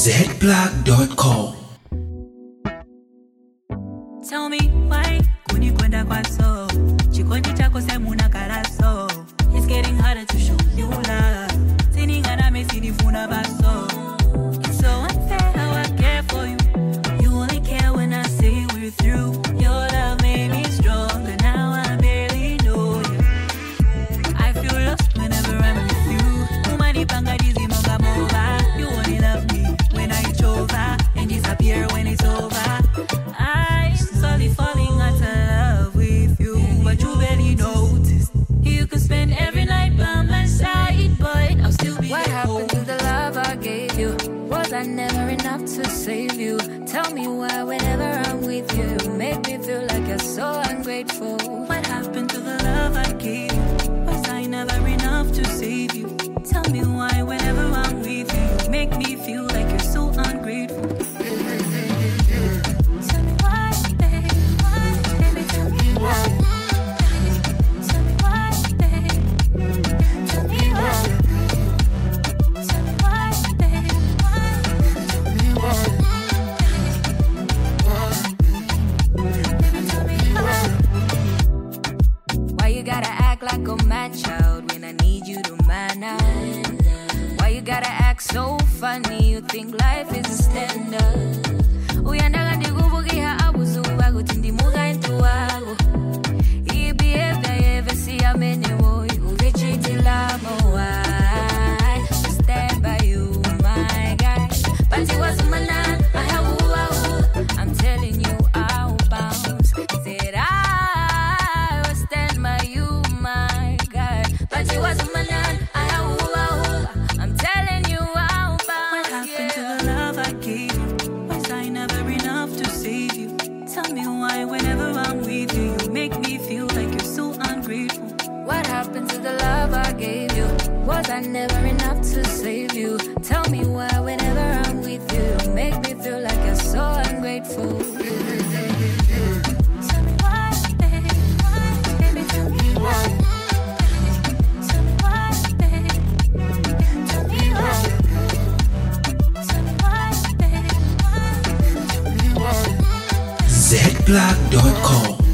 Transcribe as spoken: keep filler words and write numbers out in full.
zplug dot com. Tell me why kunikwenda kwaso chikondi chako semuna karaso. It's getting harder to show you love. Siningana mesinifuna baso. It's so unfair how I care for you. You only care when I say we're through. Your love made me stronger. Now I barely know you. I feel lost whenever I'm with you. Umani pangadizi monga mova. You only love me when I over and disappear when it's over. I'm slowly falling out of love with you, but you barely notice. You could spend every night by my side, but I'll still be What happened to the love I gave you? Was I never enough to save you? Tell me why whenever I'm with you, you make me feel like you're so ungrateful. What happened to the love I gave you? Was I never enough to save you? Tell me why whenever I'm with you, you make me feel like you're so ungrateful. Tell me why, babe, why, baby, tell me why. Tell me why, babe, tell me why. Tell me why, babe, why, tell me why. Baby, tell me why. Why you gotta act like a man child when I need you to man out? Why you gotta act so funny? You think life is a standard? Uyandanga ndikubukiha abuzuba kuti ndimuka into wako. Iyi behavior yeve siyamenewo uvechitila mowai. I stand by you, my guy. But it wasn't my name, I have who I'm telling you I'll bounce. Said I will stand by you, my guy. But it wasn't my name, I have who I'm telling you I'll bounce. What happened to the love I gave you? Was I never enough to save you? Tell me why whenever I'm with you, you make me feel like you're so ungrateful. What happened to the love I gave you? Was I never enough to save you? Tell me why whenever I'm with you, you make me feel like you're so ungrateful. Tell me why, babe, why, baby, tell me why. Tell me why, babe, tell me why. Tell me why, babe, why, tell me why. zplug dot com.